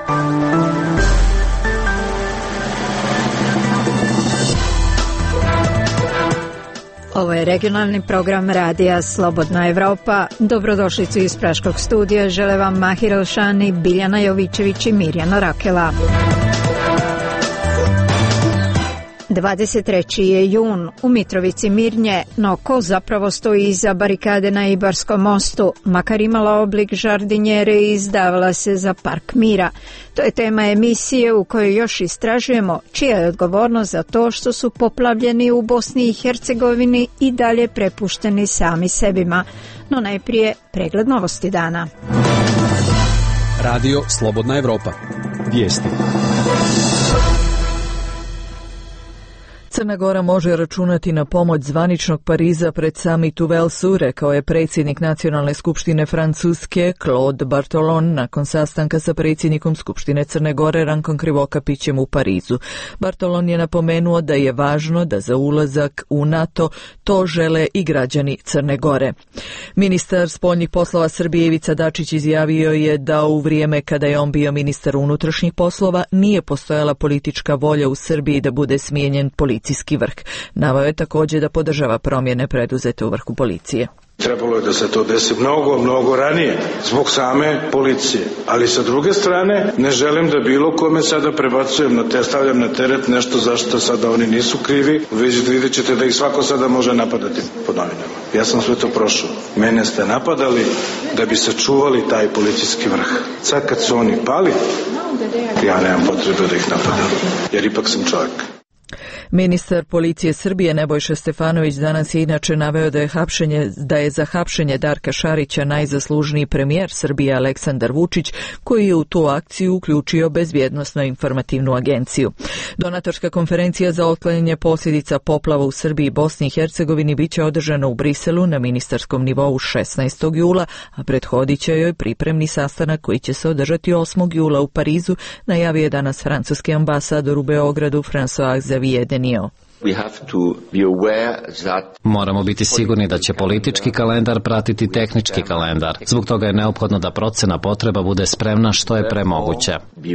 Ovo je regionalni program radija Slobodna Evropa. Dobrodošlicu iz Praškog studija žele vam Mahir Elšani, Biljana Jovičević i Mirjana Rakela. 23. je jun, u Mitrovici Mirnje, no ko zapravo stoji iza barikade na Ibarskom mostu, makar imala oblik žardinjere i izdavala se za park mira. To je tema emisije u kojoj još istražujemo čija je odgovornost za to što su poplavljeni u Bosni i Hercegovini i dalje prepušteni sami sebima. No najprije pregled novosti dana. Radio Slobodna Evropa. Vijesti. Crna Gora može računati na pomoć zvaničnog Pariza pred summit u Velsu, rekao je predsjednik Nacionalne skupštine Francuske Claude Bartolone nakon sastanka sa predsjednikom Skupštine Crne Gore Rankom Krivokapićem u Parizu. Bartolone je napomenuo da je važno da za ulazak u NATO to žele i građani Crne Gore. Ministar spoljnih poslova Srbije Ivica Dačić izjavio je da u vrijeme kada je on bio ministar unutrašnjih poslova nije postojala politička volja u Srbiji da bude smijenjen policijski vrh. Naveo je također da podržava promjene preduzete u vrhu policije. Trebalo je da se to desi mnogo ranije zbog same policije, ali sa druge strane ne želim da bilo kome sada prebacujem stavljam na teret nešto zašto sada oni nisu krivi. Vidjet ćete da ih svako sada može napadati po novinama. Ja sam sve to prošao. Mene ste napadali da bi sačuvali taj policijski vrh. Sad kad su oni pali, ja nemam potrebe da ih napadam, jer ipak sam čovjek. Ministar policije Srbije Nebojša Stefanović danas je inače naveo da je za hapšenje Darka Šarića najzaslužniji premijer Srbije Aleksandar Vučić, koji je u tu akciju uključio Bezbjednosno-informativnu agenciju. Donatorska konferencija za otklanjanje posljedica poplava u Srbiji i Bosni i Hercegovini biće održana u Briselu na ministarskom nivou 16. jula, a prethodit će joj pripremni sastanak koji će se održati 8. jula u Parizu, najavio je danas francuski ambasador u Beogradu François Xavier Denis. Moramo biti sigurni da će politički kalendar pratiti tehnički kalendar. Zbog toga je neophodno da procena potreba bude spremna što je pre moguće.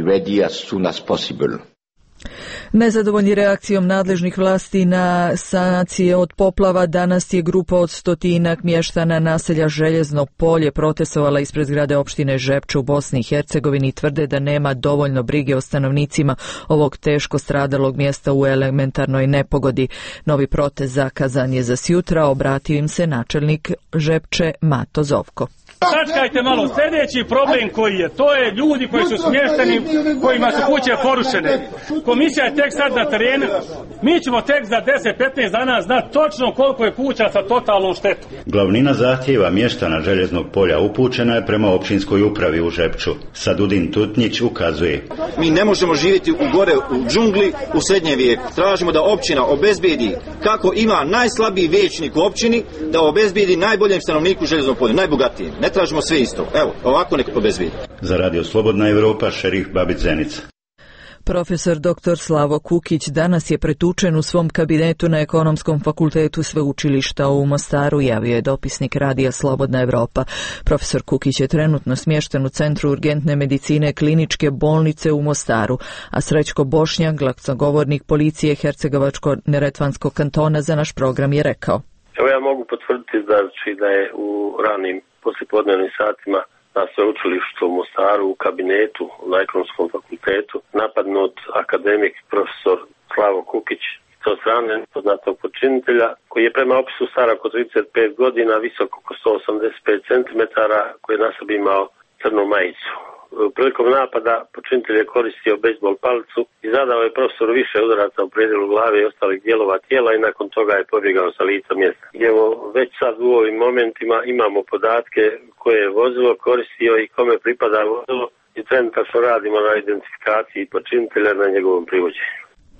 Nezadovoljni reakcijom nadležnih vlasti na sanacije od poplava, danas je grupa od 100 mještana naselja Željezno polje protestovala ispred zgrade opštine Žepče u Bosni i Hercegovini i tvrde da nema dovoljno brige o stanovnicima ovog teško stradalog mjesta u elementarnoj nepogodi. Novi protest zakazan je za sjutra, obratio im se načelnik Žepče Mato Zovko. Sačekajte malo, sljedeći problem koji je, to je ljudi koji su smješteni, kojima su kuće porušene. Komisija je tek sad na terenu, mi ćemo tek za 10-15 dana znati točno koliko je kuća sa totalnom štetom. Glavnina zahtjeva mještana Željeznog polja upućena je prema općinskoj upravi u Žepču. Sadudin Tutnjić ukazuje. Mi ne možemo živjeti gore u džungli u srednjem vijeku. Tražimo da općina obezbedi kako ima najslabiji vijećnik u općini, da obezbedi najboljem stanovniku Željeznog polja, najbogatijem. Ne tražimo sve isto. Evo, ovako nek obezbedi. Za Radio Slobodna Evropa, šerif Babić Zenica. Profesor dr. Slavo Kukić danas je pretučen u svom kabinetu na Ekonomskom fakultetu sveučilišta u Mostaru, javio je dopisnik Radija Slobodna Evropa. Profesor Kukić je trenutno smješten u Centru urgentne medicine Kliničke bolnice u Mostaru, a Srećko Bošnjak, glasnogovornik policije Hercegovačko-neretvanskog kantona, za naš program je rekao. Evo ja mogu potvrditi da je u ranim poslijepodnevnim satima na sveučilištu u Mostaru u kabinetu na Ekonomskom fakultetu napadnut akademik profesor Slavo Kukić od strane poznatog počinitelja koji je prema opisu star oko 35 godina, visok oko 185 cm, koji je na sebi imao crnu majicu. Prilikom napada počinitelj je koristio bejzbol palicu i zadao je profesoru više udaraca u predjelu glave i ostalih dijelova tijela i nakon toga je pobjegao sa lica mjesta. Evo, već sad u ovim momentima imamo podatke koje je vozilo koristio i kome pripada vozilo i trenutačno radimo na identifikaciji počinitelja na njegovom privođenju.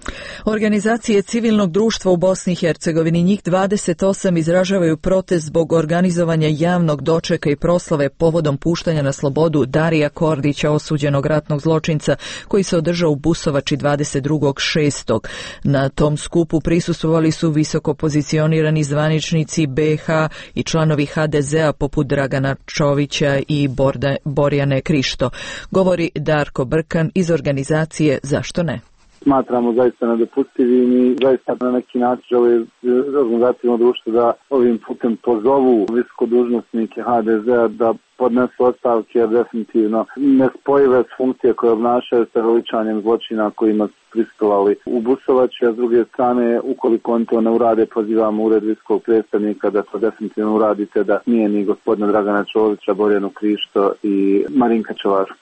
Organizacije civilnog društva u Bosni i Hercegovini, njih 28, izražavaju protest zbog organizovanja javnog dočeka i proslave povodom puštanja na slobodu Darija Kordića, osuđenog ratnog zločinca, koji se održao u Busovači 22.6. Na tom skupu prisustvovali su visoko pozicionirani zvaničnici BiH i članovi HDZ-a poput Dragana Čovića i Borjane Krišto. Govori Darko Brkan iz organizacije Zašto ne? Smatramo zaista nedopustivim i zaista na neki način ove organizacijno društvo da ovim putem pozovu visokodužnosnike HDZ-a da podnesu ostavke, jer definitivno nespojive funkcije koje obnašaju sa veličanjem zločina kojima su prisustvovali u Busovači, a s druge strane, ukoliko oni to ne urade, pozivamo ured visokog predstavnika da to definitivno uradite, da nije ni gospodina Dragana Čovića, Borjanu Krišto i Marinka Čevaru.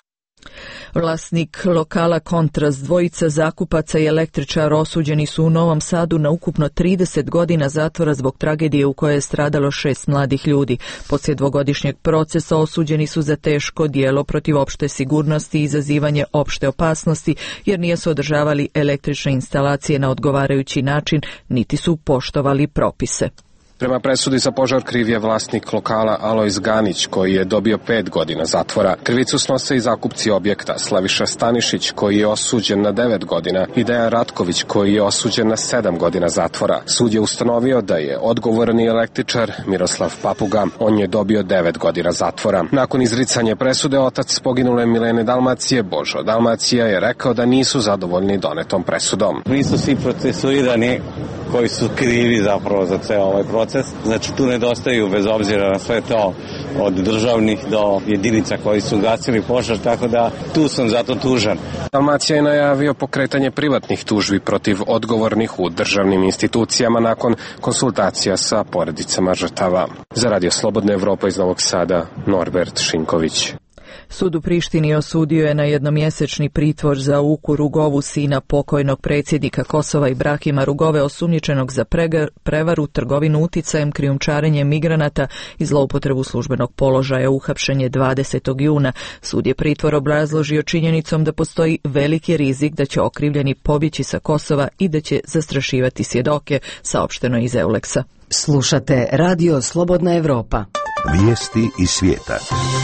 Vlasnik lokala Kontras, dvojica zakupaca i električar osuđeni su u Novom Sadu na ukupno 30 godina zatvora zbog tragedije u kojoj je stradalo 6 mladih ljudi. Poslije dvogodišnjeg procesa osuđeni su za teško djelo protiv opšte sigurnosti i izazivanje opšte opasnosti, jer nisu održavali električne instalacije na odgovarajući način, niti su poštovali propise. Prema presudi za požar kriv je vlasnik lokala Alojz Ganić, koji je dobio 5 godina zatvora. Krivicu snose i zakupci objekta Slaviša Stanišić, koji je osuđen na 9 godina, i Dejan Ratković, koji je osuđen na 7 godina zatvora. Sud je ustanovio da je odgovorni električar Miroslav Papuga. On je dobio 9 godina zatvora. Nakon izricanja presude, otac poginule Milene Dalmacije, Božo Dalmacija, je rekao da nisu zadovoljni donetom presudom. Nisu svi procesuirani koji su krivi zapravo za ceo ovaj proces. Znači tu nedostaju, bez obzira na sve to, od državnih do jedinica koji su gasili požar, tako da tu sam zato tužan. Dalmacija je najavio pokretanje privatnih tužbi protiv odgovornih u državnim institucijama nakon konsultacija sa porodicama žrtava. Za Radio Slobodna Evropa iz Novog Sada, Norbert Šinković. Sud u Prištini osudio je na jednomjesečni pritvor za Uku Rugovu, sina pokojnog predsjednika Kosova Ibrahima Rugove, osumnjičenog za prevaru, trgovinu uticajem, krijumčarenje migranata i zloupotrebu službenog položaja. Uhapšen je 20. juna. Sud je pritvor obrazložio činjenicom da postoji veliki rizik da će okrivljeni pobjeći sa Kosova i da će zastrašivati svjedoke, saopšteno iz Euleksa. Slušate Radio Slobodna Evropa. Vijesti iz svijeta.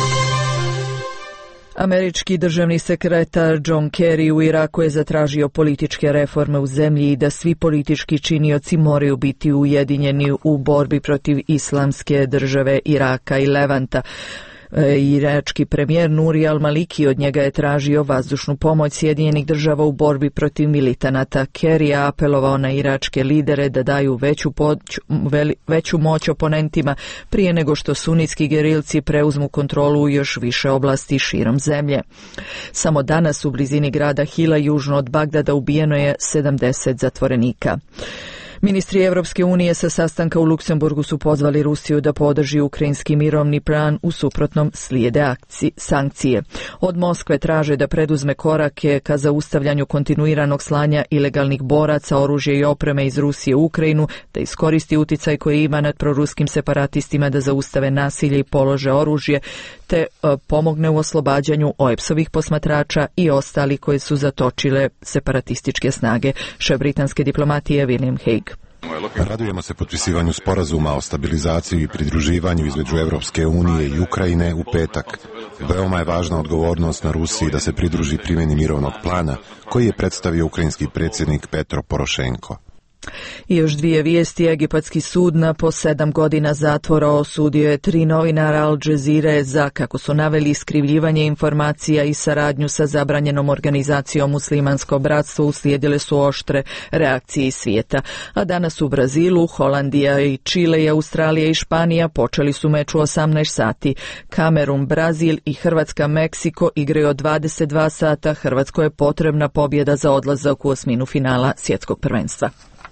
Američki državni sekretar John Kerry u Iraku je zatražio političke reforme u zemlji i da svi politički činioci moraju biti ujedinjeni u borbi protiv islamske države Iraka i Levanta. Irački premijer Nuri al-Maliki od njega je tražio vazdušnu pomoć Sjedinjenih država u borbi protiv militanata. Kerry je apelovao na iračke lidere da daju veću moć oponentima prije nego što sunitski gerilci preuzmu kontrolu u još više oblasti širom zemlje. Samo danas u blizini grada Hila, južno od Bagdada, ubijeno je 70 zatvorenika. Ministri Evropske unije sa sastanka u Luksemburgu su pozvali Rusiju da podrži ukrajinski mirovni plan, u suprotnom slijede sankcije. Od Moskve traže da preduzme korake ka zaustavljanju kontinuiranog slanja ilegalnih boraca, oružja i opreme iz Rusije u Ukrajinu, da iskoristi uticaj koji ima nad proruskim separatistima da zaustave nasilje i polože oružje, te pomogne u oslobađanju OEPS-ovih posmatrača i ostali koji su zatočile separatističke snage. Šef britanske diplomatije William Hague. Radujemo se potpisivanju sporazuma o stabilizaciji i pridruživanju između Evropske unije i Ukrajine u petak. Veoma je važna odgovornost na Rusiji da se pridruži primjeni mirovnog plana koji je predstavio ukrajinski predsjednik Petro Porošenko. I još dvije vijesti. Egipatski sud na po 7 godina zatvora osudio je 3 novinara Al Jazeere za, kako su naveli, iskrivljivanje informacija i saradnju sa zabranjenom organizacijom Muslimansko bratstvo. Uslijedile su oštre reakcije iz svijeta. A danas u Brazilu, Holandija i Čile i Australija i Španija počeli su meč u 18 sati. Kamerun, Brazil i Hrvatska, Meksiko igraju od 22 sata. Hrvatskoj je potrebna pobjeda za odlazak u osminu finala svjetskog prvenstva.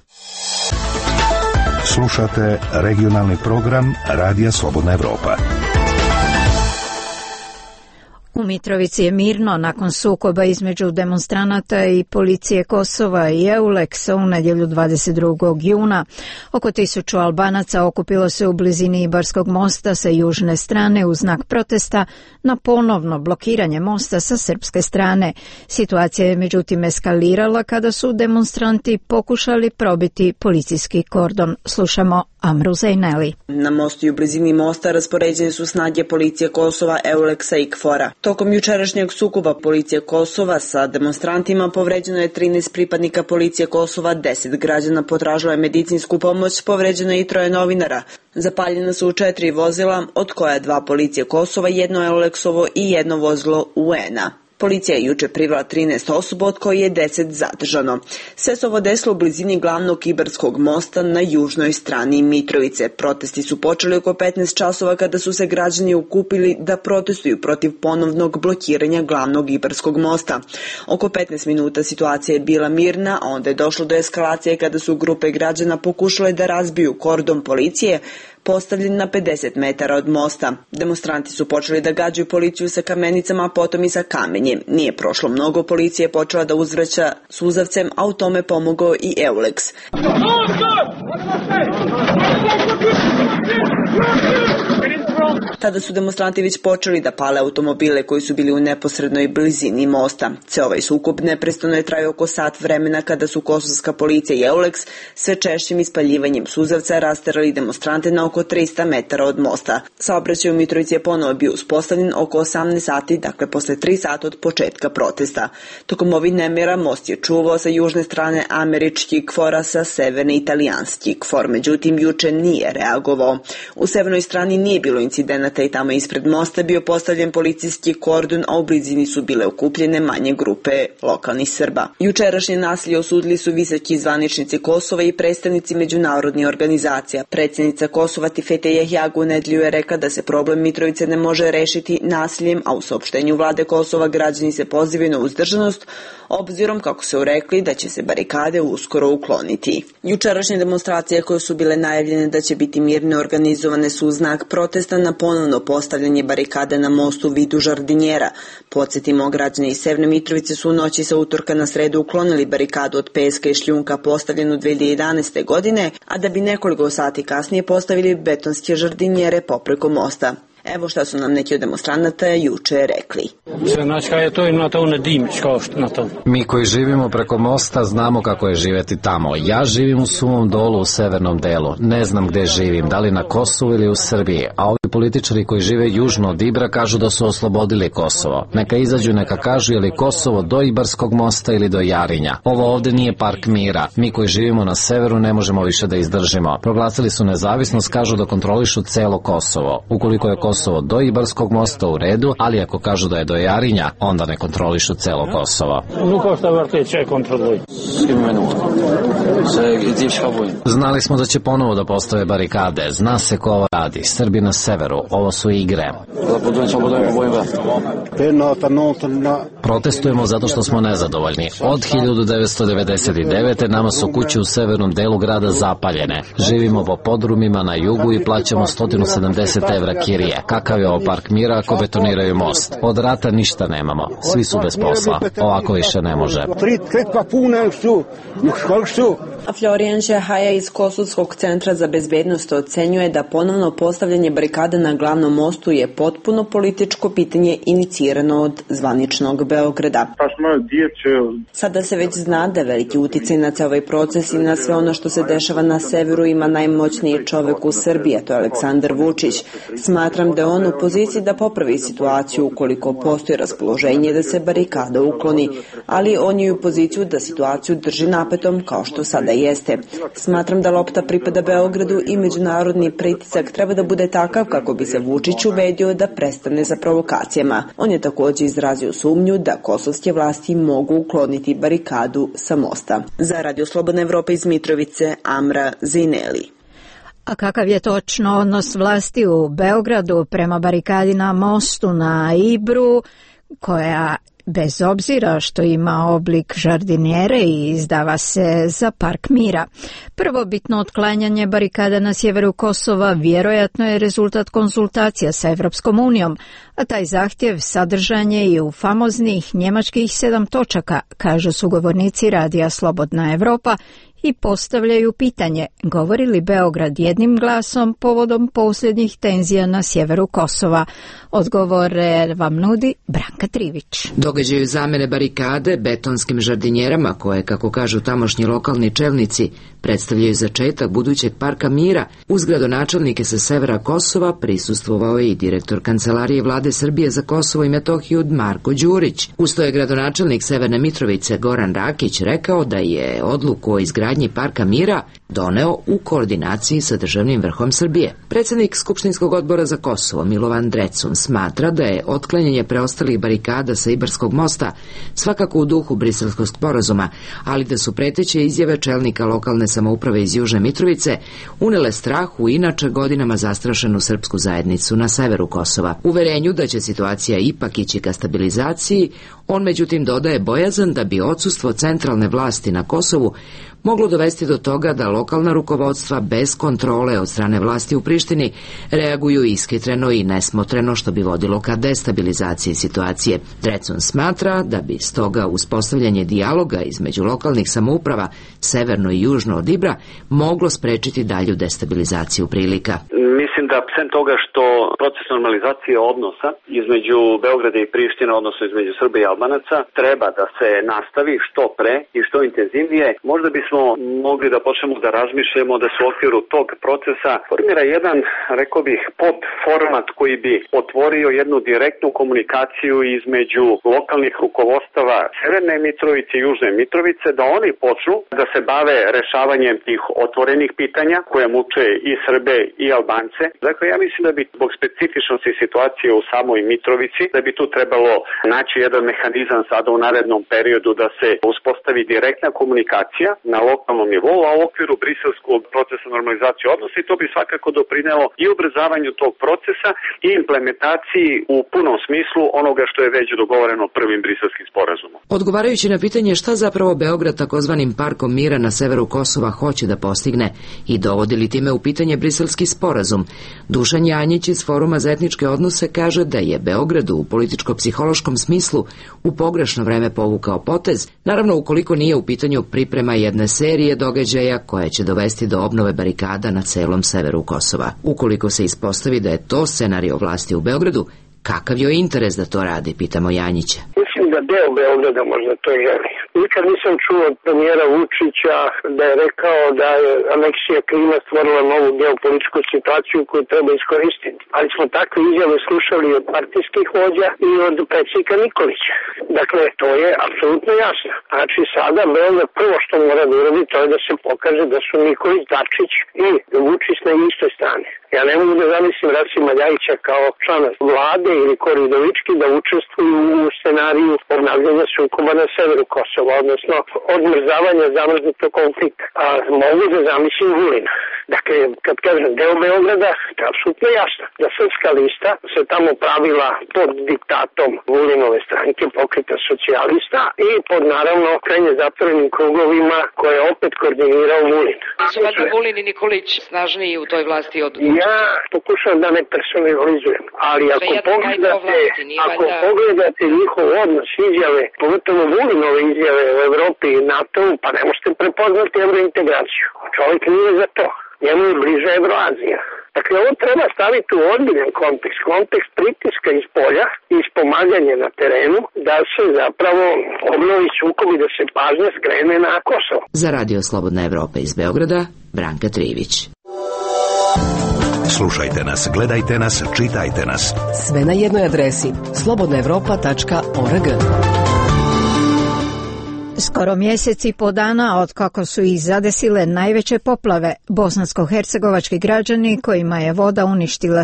Slušate regionalni program Radija Slobodna Evropa. U Mitrovici je mirno nakon sukoba između demonstranata i policije Kosova i EULEX-a u nedjelju 22. juna. Oko 1000 Albanaca okupilo se u blizini Ibarskog mosta sa južne strane u znak protesta na ponovno blokiranje mosta sa srpske strane. Situacija je međutim eskalirala kada su demonstranti pokušali probiti policijski kordon. Slušamo Amru Zejneli. Na mostu i u blizini mosta raspoređene su snage policije Kosova, EULEX-a i KFOR-a. Tokom jučerašnjeg sukoba policije Kosova sa demonstrantima povređeno je 13 pripadnika policije Kosova, 10 građana potražilo je medicinsku pomoć, povređeno je i 3 novinara. Zapaljena su 4 vozila, od koja 2 policije Kosova, 1 EULEX-ovo i 1 vozilo UN-a. Policija je juče privela 13 osoba, od koji je 10 zadržano. Sve se ovo desilo u blizini glavnog Ibarskog mosta na južnoj strani Mitrovice. Protesti su počeli oko 15 časova kada su se građani okupili da protestuju protiv ponovnog blokiranja glavnog Ibarskog mosta. Oko 15 minuta situacija je bila mirna, a onda je došlo do eskalacije kada su grupe građana pokušale da razbiju kordon policije postavljen na 50 metara od mosta. Demonstranti su počeli da gađaju policiju sa kamenicama, a potom i sa kamenjem. Nije prošlo mnogo, policija je počela da uzvraća suzavcem, a u tome pomogao i EULEX. Tada su demonstranti već počeli da pale automobile koji su bili u neposrednoj blizini mosta. Ceo ovaj sukob neprestano je trajao oko sat vremena kada su kosovska policija i EULEX sve češćim ispaljivanjem suzavca rasterali demonstrante na oko 300 metara od mosta. Saobraćaj u Mitrovici je ponovo bio uspostavljen oko 18 sati, dakle posle 3 sata od početka protesta. Tokom ovih nemira most je čuvao sa južne strane američki KFOR-a, sa severne italijanski KFOR, međutim juče nije reagovao. U severnoj strani nije bilo incidenata i tamo ispred mosta bio postavljen policijski kordon, a u blizini su bile okupljene manje grupe lokalnih Srba. Jučerašnje nasilje osudili su visoki zvaničnici Kosova i predstavnici međunarodnih organizacija. Predsjednica Kosova Tifete Jehjagu u nedjelju je rekla da se problem Mitrovice ne može rešiti nasiljem, a u saopštenju vlade Kosova građani se pozivaju na uzdržanost, obzirom, kako su rekli, da će se barikade uskoro ukloniti. Jučerašnje demonstracije koje su bile najavljene da će biti mirne organizovane su znak protesta na ponovno postavljanje barikade na mostu vidu Žardinjera. Podsjetimo, građani iz Severne Mitrovice su u noći sa utorka na sredu uklonili barikadu od peska i šljunka postavljenu 2011. godine, a da bi nekoliko sati kasnije postavili betonske žardinjere popreko mosta. Evo šta su nam neki od demonstranata juče rekli. Mi koji živimo preko mosta znamo kako je živeti tamo. Ja živim u Suvom Dolu u severnom delu. Ne znam gde živim, da li na Kosovu ili u Srbiji. A ovi političari koji žive južno od Ibra kažu da su oslobodili Kosovo. Neka izađu, neka kažu je li Kosovo do Ibarskog mosta ili do Jarinja. Ovo ovde nije park mira. Mi koji živimo na severu ne možemo više da izdržimo. Proglasili su nezavisnost, kažu da kontrolišu celo Kosovo. Ukoliko je Kosovo do Ibarskog mosta u redu, ali ako kažu da je do Jarinja, onda ne kontrolišu celo Kosovo. Znali smo da će ponovo da postave barikade. Zna se ko ovo radi. Srbi na severu. Ovo su igre. Protestujemo zato što smo nezadovoljni. Od 1999. nama su kuće u severnom delu grada zapaljene. Živimo po podrumima na jugu i plaćamo 170 evra kirije. Kakav je ovo park mira ako betoniraju most? Od rata ništa nemamo. Svi su bez posla. Ovako više ne može. A Florijan Šehaja iz Kosovskog centra za bezbednost ocenjuje da ponovno postavljanje barikada na glavnom mostu je potpuno političko pitanje inicirano od zvaničnog Beograda. Sada se već zna da veliki uticaj na ceo ovaj proces i na sve ono što se dešava na severu ima najmoćniji čovek u Srbiji, a to je Aleksandar Vučić. Smatram da je on u poziciji da popravi situaciju ukoliko postoji raspoloženje da se barikada ukloni, ali on je u poziciju da situaciju drži napetom kao što sada jeste. Smatram da lopta pripada Beogradu i međunarodni pritisak treba da bude takav kako bi se Vučić ubedio da prestane sa provokacijama. On je također izrazio sumnju da kosovske vlasti mogu ukloniti barikadu sa mosta. Za Radio Slobodna Evropa iz Mitrovice, Amra Zejneli. A kakav je točno odnos vlasti u Beogradu prema barikadi na mostu na Ibru, koja bez obzira što ima oblik žardinjere i izdava se za park mira. Prvobitno otklanjanje barikada na sjeveru Kosova vjerojatno je rezultat konzultacija sa Evropskom unijom, a taj zahtjev sadržan je i u famoznih njemačkih 7 točaka, kažu sugovornici Radija Slobodna Evropa, i postavljaju pitanje, govori li Beograd jednim glasom povodom posljednjih tenzija na sjeveru Kosova. Odgovore vam nudi Branka Trivić. Događaju zamene barikade betonskim žardinjerama koje, kako kažu tamošnji lokalni čelnici, predstavljaju začetak budućeg parka mira. Uz gradonačelnike sa severa Kosova prisustvovao je i direktor Kancelarije Vlade Srbije za Kosovo i Metohiju Marko Đurić. Uz to je gradonačelnik Severne Mitrovice Goran Rakić rekao da je odluku o izgradnji parka mira doneo u koordinaciji sa državnim vrhom Srbije. Predsjednik Skupštinskog odbora za Kosovo Milovan Drecun smatra da je otklanjanje preostalih barikada sa Ibarskog mosta svakako u duhu Briselskog sporazuma, ali da su preteće izjave čelnika lokalne samouprave iz Južne Mitrovice unele strah u inače godinama zastrašenu srpsku zajednicu na severu Kosova. Uverenju da će situacija ipak ići ka stabilizaciji, on međutim dodaje bojazan da bi odsustvo centralne vlasti na Kosovu moglo dovesti do toga da lokalna rukovodstva bez kontrole od strane vlasti u Prištini reaguju ishitreno i nesmotreno, što bi vodilo ka destabilizaciji situacije. Drecun smatra da bi stoga uspostavljanje dijaloga između lokalnih samouprava severno i južno od Ibra moglo sprečiti dalju destabilizaciju prilika. Mislim da sem toga što proces normalizacije odnosa između Beograda i Prištine, odnosno između Srba i Albanaca, treba da se nastavi što pre i što intenzivnije, možda bismo mogli da počnemo da razmišljamo da se u okviru tog procesa formira jedan, rekao bih, podformat koji bi otvorio jednu direktnu komunikaciju između lokalnih rukovodstava Severne Mitrovice i Južne Mitrovice, da oni počnu da se bave rešavanjem tih otvorenih pitanja koje muče i Srbe i Albance. Dakle, ja mislim da bi zbog specifičnosti situacije u samoj Mitrovici, da bi tu trebalo naći jedan mehanizam sada u narednom periodu da se uspostavi direktna komunikacija na lokalnom nivou, a u okviru briselskog procesa normalizacije odnosa, i to bi svakako doprinelo i ubrzavanju tog procesa i implementaciji u punom smislu onoga što je već dogovoreno prvim briselskim sporazumom. Odgovarajući na pitanje šta zapravo Beograd takozvanim parkom mira na severu Kosova hoće da postigne i dovodi li time u pitanje briselski sporazum, Dušan Janjić iz Foruma za etničke odnose kaže da je Beograd u političko-psihološkom smislu u pogrešno vreme povukao potez, naravno ukoliko nije u pitanju priprema jedne serije događaja koja će dovesti do obnove barikada na celom severu Kosova. Ukoliko se ispostavi da je to scenario vlasti u Beogradu, kakav je interes da to radi, pitamo Janjića. Mislim da deo Beograda možda to želi. Nikad nisam čuo od premijera Vučića da je rekao da je aneksija Krima stvorila novu geopolitičku situaciju koju treba iskoristiti. Ali smo takve izjave slušali od partijskih vođa i od predsjednika Nikolića. Dakle, to je apsolutno jasno. Znači, sada Beograd prvo što mora da uradi, to je da se pokaže da su Nikolić, Dačić i Vučić na istoj strani. Ja ne mogu da zamislim Rasima Ljajića kao člana vlade ili Kori Udovički da učestvuju u scenariju obnavljanja sukoba na severu Kosova, odnosno odmrzavanja zamrznutog konflikta. A mogu da zamislim Vulina. Dakle, kad kažem deo Beograda, to je apsolutno jasno da srpska lista se tamo pravila pod diktatom Vulinove stranke, Pokreta socijalista, i pod naravno krajnje zatvorenim krugovima koje je opet koordinirao Vulin. Su valjda Vulin i Nikolić snažniji u toj vlasti od... Ja pokušavam da ne personalizujem, ali ako pogledate njihov odnos, izjave, pogotovo Vulinove izjave u Evropi i NATO-u, pa ne možete prepoznati evrointegraciju. Čovjek nije za to. Njemu je bliže Evroazija. Dakle, ovo treba staviti u ozbiljan kontekst pritiska iz polja i ispomaganje na terenu, da se zapravo obnovi sukob i da se pažnja skrene na Kosovo. Za Radio Slobodna Evropa iz Beograda, Branka Trivić. Slušajte nas, gledajte nas, čitajte nas. Sve na jednoj adresi slobodnaevropa.org. Skoro mjesec i po dana od kako su ih zadesile najveće poplave, bosansko-hercegovački građani kojima je voda uništila sve,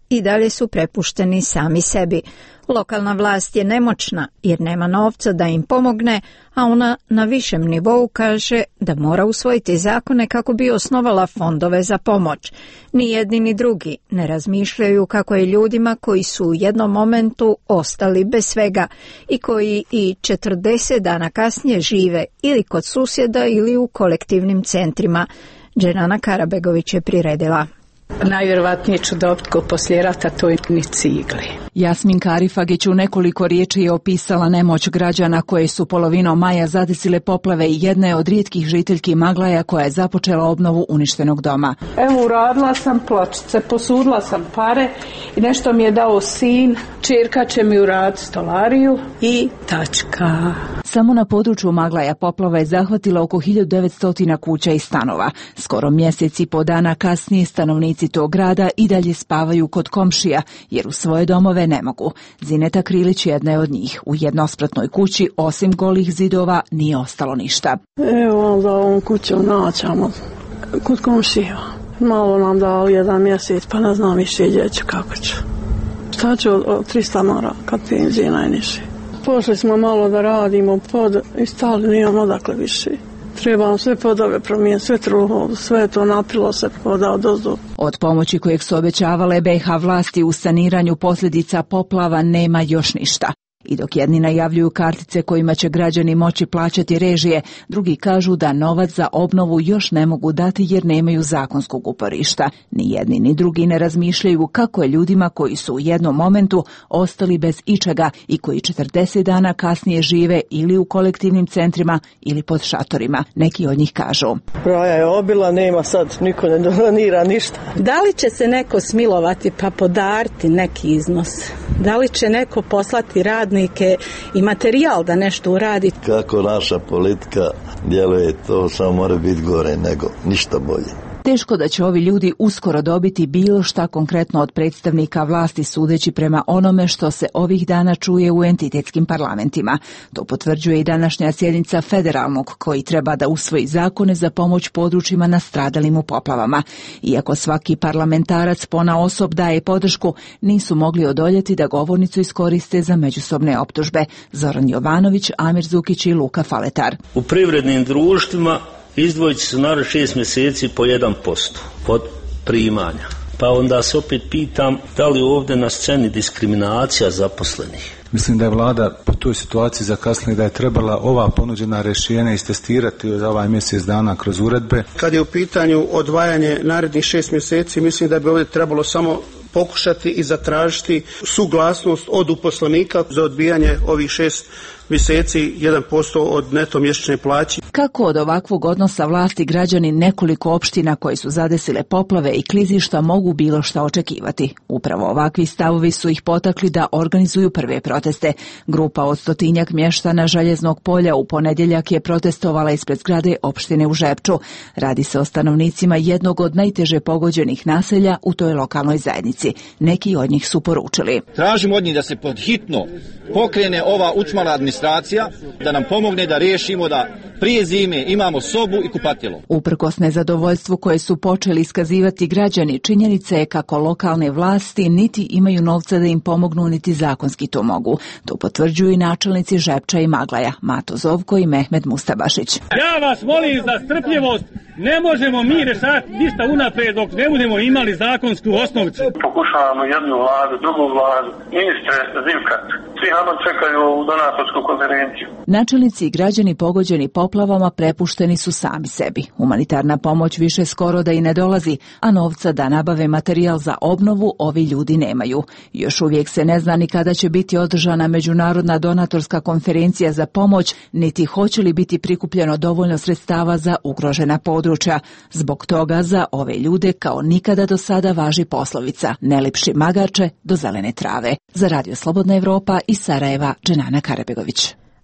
i dalje su prepušteni sami sebi. Lokalna vlast je nemoćna jer nema novca da im pomogne, a ona na višem nivou kaže da mora usvojiti zakone kako bi osnovala fondove za pomoć. Ni jedni ni drugi ne razmišljaju kako je ljudima koji su u jednom momentu ostali bez svega i koji i 40 dana kasnije žive ili kod susjeda ili u kolektivnim centrima. Dženana Karabegović je priredila. Najvjerovatnije ću dobiti ko poslije rata toj ni cigli. Jasmin Karifagić u nekoliko riječi je opisala nemoć građana koje su polovinom maja zadesile poplave i jedna je od rijetkih žiteljki Maglaja koja je započela obnovu uništenog doma. Evo, uradila sam pločice, posudila sam pare i nešto mi je dao sin, čerka će mi uraditi stolariju i tačka. Samo na području Maglaja poplava je zahvatila oko 1900 kuća i stanova. Skoro mjesec i po dana kasnije stanovnici tog grada i dalje spavaju kod komšija, jer u svoje domove ne mogu. Zineta Krilić jedna je od njih. U jednospratnoj kući, osim golih zidova, nije ostalo ništa. Evo, za ovom kućom naćamo kod komšija. Malo nam dao jedan mjesec, pa ne znam više gdje ću, kako ću. Šta ću od 300 mara kad penzije najniži. Pošli smo malo da radimo pod i stali, nijemo odakle više. Trebamo sve podove promijeniti, sve truho, sve to napilo se voda od ozdo. Od pomoći kojeg su obećavale BiH vlasti u saniranju posljedica poplava nema još ništa. I dok jedni najavljuju kartice kojima će građani moći plaćati režije, drugi kažu da novac za obnovu još ne mogu dati jer nemaju zakonskog uporišta. Ni jedni ni drugi ne razmišljaju kako je ljudima koji su u jednom momentu ostali bez ičega i koji 40 dana kasnije žive ili u kolektivnim centrima ili pod šatorima. Neki od njih kažu: Raja je obila, nema sad, niko ne donira ništa. Da li će se neko smilovati pa podariti neki iznos? Da li će neko poslati radnike i materijal da nešto uradi? Kako naša politika djeluje, to samo mora biti gore nego ništa bolje. Teško da će ovi ljudi uskoro dobiti bilo šta konkretno od predstavnika vlasti sudeći prema onome što se ovih dana čuje u entitetskim parlamentima. To potvrđuje i današnja sjednica federalnog koji treba da usvoji zakone za pomoć područjima nastradalim u poplavama. Iako svaki parlamentarac ponaosob daje podršku, nisu mogli odoljeti da govornicu iskoriste za međusobne optužbe. Zoran Jovanović, Amir Zukić i Luka Faletar. U privrednim društvima izdvojit će se naravno 6 mjeseci po 1% od primanja. Pa onda se opet pitam da li ovdje na sceni diskriminacija zaposlenih. Mislim da je vlada po toj situaciji zakasnila, da je trebala ova ponuđena rješenja istestirati za ovaj mjesec dana kroz uredbe. Kad je u pitanju odvajanje narednih 6 mjeseci, mislim da bi ovdje trebalo samo pokušati i zatražiti suglasnost od uposlenika za odbijanje ovih 6 mjeseci 1% od neto mjesečne plaće. Kako od ovakvog odnosa vlasti građani nekoliko opština koje su zadesile poplave i klizišta mogu bilo šta očekivati? Upravo ovakvi stavovi su ih potakli da organizuju prve proteste. Grupa od 100-tinjak mještana Željeznog polja u ponedjeljak je protestovala ispred zgrade opštine u Žepču. Radi se o stanovnicima jednog od najteže pogođenih naselja u toj lokalnoj zajednici. Neki od njih su poručili: Tražimo od njih da se podhitno pokrene ova učmala administracija, da nam pomogne da riješimo da prije zime imamo sobu i kupatilo. Uprkos nezadovoljstvu koje su počeli iskazivati građani, činjenica je kako lokalne vlasti niti imaju novca da im pomognu, niti zakonski to mogu. To potvrđuju i načelnici Žepča i Maglaja, Mato Zovko i Mehmed Mustabašić. Ja vas molim za strpljivost. Ne možemo mi rešati ništa unaprijed dok ne budemo imali zakonsku osnovicu. Pokušavamo jednu vladu, drugu vladu, ministre Zivkat. Svi nama čekaju u donatorsku konferenciju. Načelnici i građani pogođeni poplavama prepušteni su sami sebi. Humanitarna pomoć više skoro da i ne dolazi, a novca da nabave materijal za obnovu ovi ljudi nemaju. Još uvijek se ne zna ni kada će biti održana međunarodna donatorska konferencija za pomoć, niti hoće li biti prikupljeno dovoljno sredstava za ugrožena područja. Zbog toga za ove ljude kao nikada do sada važi poslovica: ne lipši magarče do zelene trave. Za Radio Slobodna Evropa iz Sarajeva, Dženana Karabegović.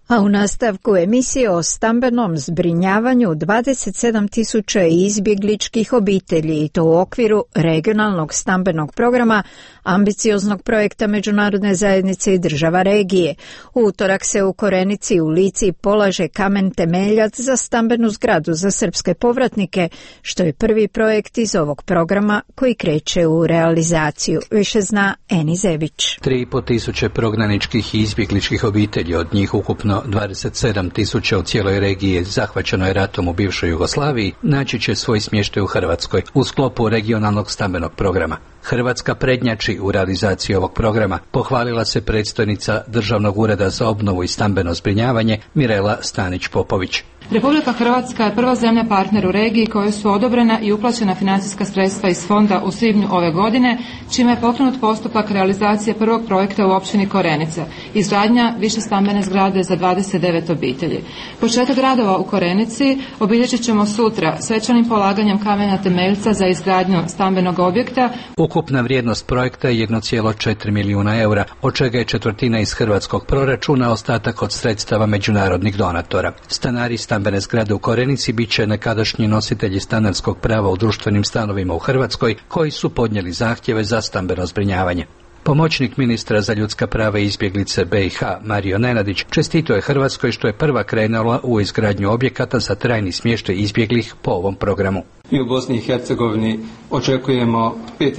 A u nastavku emisije o stambenom zbrinjavanju 27.000 izbjegličkih obitelji i to u okviru regionalnog stambenog programa ambicioznog projekta Međunarodne zajednice i država regije. U utorak se u Korenici u Lici polaže kamen temeljac za stambenu zgradu za srpske povratnike, što je prvi projekt iz ovog programa koji kreće u realizaciju. Više zna Eni Zebić. 3.500 prognaničkih i izbjegličkih obitelji, od njih ukupno 27.000 u cijeloj regiji zahvaćeno je ratom u bivšoj Jugoslaviji, naći će svoj smještaj u Hrvatskoj u sklopu regionalnog stambenog programa. Hrvatska prednjači u realizaciji ovog programa, pohvalila se predstojnica Državnog ureda za obnovu i stambeno zbrinjavanje Mirela Stanić-Popović. Republika Hrvatska je prva zemlja partner u regiji kojoj su odobrena i uplaćena financijska sredstva iz fonda u svibnju ove godine, čime je pokrenut postupak realizacije prvog projekta u općini Korenica, izgradnja višestambene zgrade za 29 obitelji. Početak radova u Korenici obilježit ćemo sutra svečanim polaganjem kamena temeljca za izgradnju stambenog objekta. Ukupna vrijednost projekta je 1,4 milijuna eura, od čega je četvrtina iz hrvatskog proračuna, ostatak od sredstava međunarodnih donatora. Stanari stambene zgrade u Korenici bit će nekadašnji nositelji stanarskog prava u društvenim stanovima u Hrvatskoj koji su podnijeli zahtjeve za stambeno zbrinjavanje. Pomoćnik ministra za ljudska prava i izbjeglice BiH Mario Nenadić čestitao je Hrvatskoj što je prva krenula u izgradnju objekata za trajni smještaj izbjeglih po ovom programu. Mi u Bosni i Hercegovini očekujemo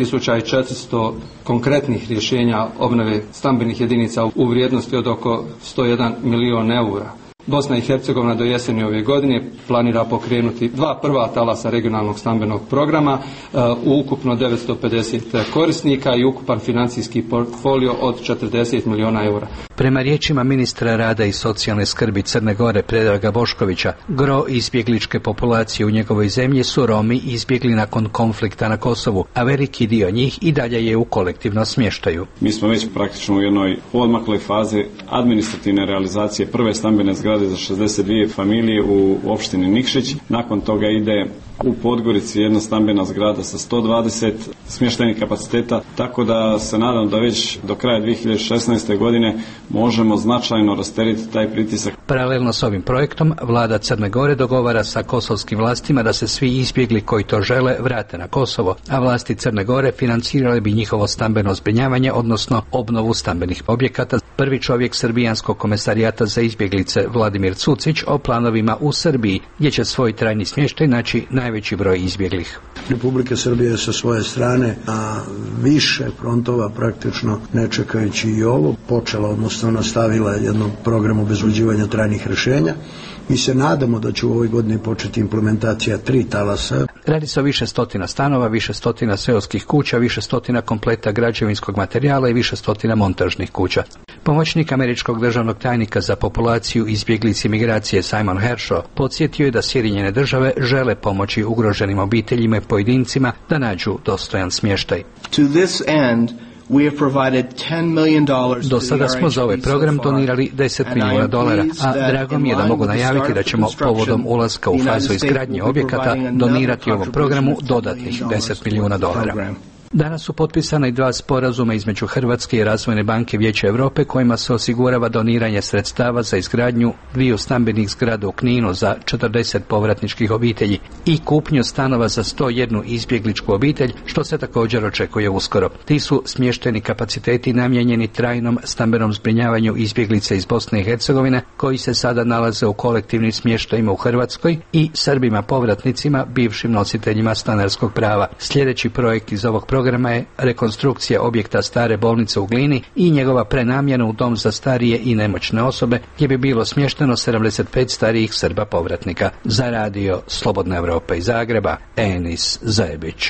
5400 konkretnih rješenja obnove stambenih jedinica u vrijednosti od oko 101 milion eura. Bosna i Hercegovina do jeseni ove godine planira pokrenuti dva prva talasa regionalnog stambenog programa u ukupno 950 korisnika i ukupan financijski portfolio od 40 miliona eura. Prema riječima ministra rada i socijalne skrbi Crne Gore Predraga Boškovića, gro izbjegličke populacije u njegovoj zemlji su Romi izbjegli nakon konflikta na Kosovu, a veliki dio njih i dalje je u kolektivnom smještaju. Mi smo već praktično u jednoj odmakloj fazi administrativne realizacije prve stambene zgrade za 62 familije u opštini Nikšić. Nakon toga ide u Podgorici jedna stambena zgrada sa 120 smještajnih kapaciteta, tako da se nadam da već do kraja 2016. godine možemo značajno rasteretiti taj pritisak. Paralelno s ovim projektom, vlada Crne Gore dogovara sa kosovskim vlastima da se svi izbjegli koji to žele vrate na Kosovo, a vlasti Crne Gore financirale bi njihovo stambeno zbrinjavanje, odnosno obnovu stambenih objekata. Prvi čovjek Srbijanskog komesarijata za izbjeglice Vladimir Cucić o planovima u Srbiji, gdje će svoj trajni smještaj naći najveći broj izbjeglih. Republika Srbija je sa svoje strane na više frontova, praktično ne čekajući i ovo, počela, odnosno nastavila jednom programu obezbeđivanja trajnih rješenja. Mi se nadamo da će u ovoj godini početi implementacija 3 talasa. Radi se o više stotina stanova, više stotina seoskih kuća, više stotina kompleta građevinskog materijala i više stotina montažnih kuća. Pomoćnik američkog državnog tajnika za populaciju, izbjeglice i migracije Simon Hershaw podsjetio je da Sjedinjene države žele pomoći ugroženim obiteljima i pojedincima da nađu dostojan smještaj. To this end, we have provided $10 million. Do sada smo za ovaj program donirali $10 milijuna, a drago mi je da mogu najaviti da ćemo povodom ulaska u fazu izgradnje objekata donirati ovom programu dodatnih $10 milijuna. Danas su potpisana i 2 sporazuma između Hrvatske i Razvojne banke Vijeća Europe kojima se osigurava doniranje sredstava za izgradnju 2 stambenih zgrada u Kninu za 40 povratničkih obitelji i kupnju stanova za 101 izbjegličku obitelj, što se također očekuje uskoro. Ti su smješteni kapaciteti namijenjeni trajnom stambenom zbrinjavanju izbjeglica iz Bosne i Hercegovine koji se sada nalaze u kolektivnim smještajima u Hrvatskoj i Srbima povratnicima, bivšim nositeljima stanarskog prava. Sljedeći projekt iz ovog programa je rekonstrukcija objekta stare bolnice u Glini i njegova prenamjena u dom za starije i nemoćne osobe, gdje bi bilo smješteno 75 starijih Srba povratnika. Za radio Slobodna Evropa iz Zagreba, Enis Zajebić.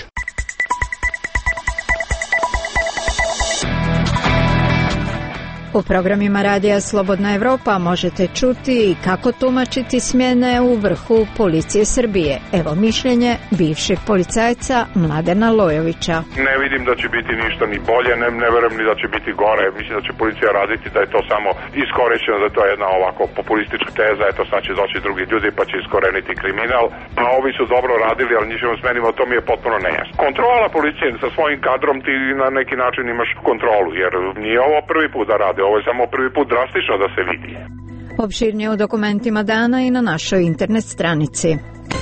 U programima radija Slobodna Evropa možete čuti i kako tumačiti smjene u vrhu policije Srbije. Evo mišljenje bivšeg policajca Mladena Lojovića. Ne vidim da će biti ništa ni bolje, ne verujem ni da će biti gore. Mislim da će policija raditi da je to samo iskorišćeno, da je to jedna ovako populistička teza, eto sad će doći drugi ljudi pa će iskoreniti kriminal. A ovi su dobro radili, ali njih ćemo smenimo, to mi je potpuno nejasno. Kontrola policije sa svojim kadrom, ti na neki način imaš kontrolu, jer nije ovo prvi put da rade. Ovo je samo prvi put drastično da se vidi. Opširnije u dokumentima dana i na našoj internet stranici.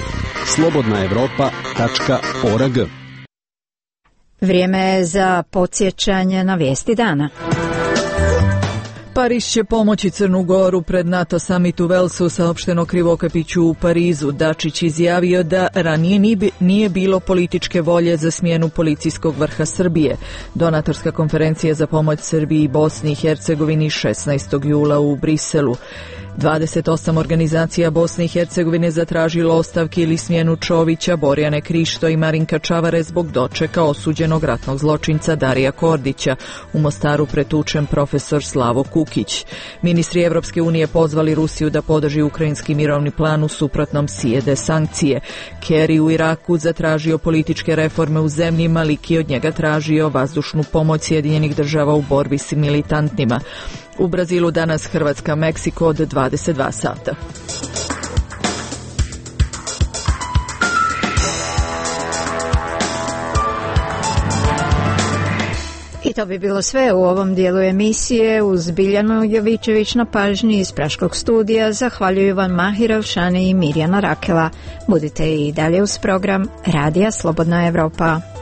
slobodnaevropa.org. Vrijeme je za podsjećanje na vijesti dana. Pariz će pomoći Crnu Goru pred NATO summit u Velsu, saopšteno Krivokapiću u Parizu. Dačić izjavio da ranije nije bilo političke volje za smjenu policijskog vrha Srbije. Donatorska konferencija za pomoć Srbiji i Bosni i Hercegovini 16. jula u Briselu. 28 organizacija Bosne i Hercegovine zatražilo ostavke ili smjenu Čovića, Borjane Krišto i Marinka Čavare zbog dočeka osuđenog ratnog zločinca Darija Kordića. U Mostaru pretučen profesor Slavo Kukić. Ministri Evropske unije pozvali Rusiju da podrži ukrajinski mirovni plan, u suprotnom sijede sankcije. Kerry u Iraku zatražio političke reforme u zemlji, Maliki od njega tražio vazdušnu pomoć Sjedinjenih država u borbi s militantnima. U Brazilu danas Hrvatska-Meksiko od 22 sata. I to bi bilo sve u ovom dijelu emisije. Uz Biljanu Jovićević na pažnji iz Praškog studija zahvaljuju vam Mahir Alšani i Mirjana Rakela. Budite i dalje uz program Radija Slobodna Evropa.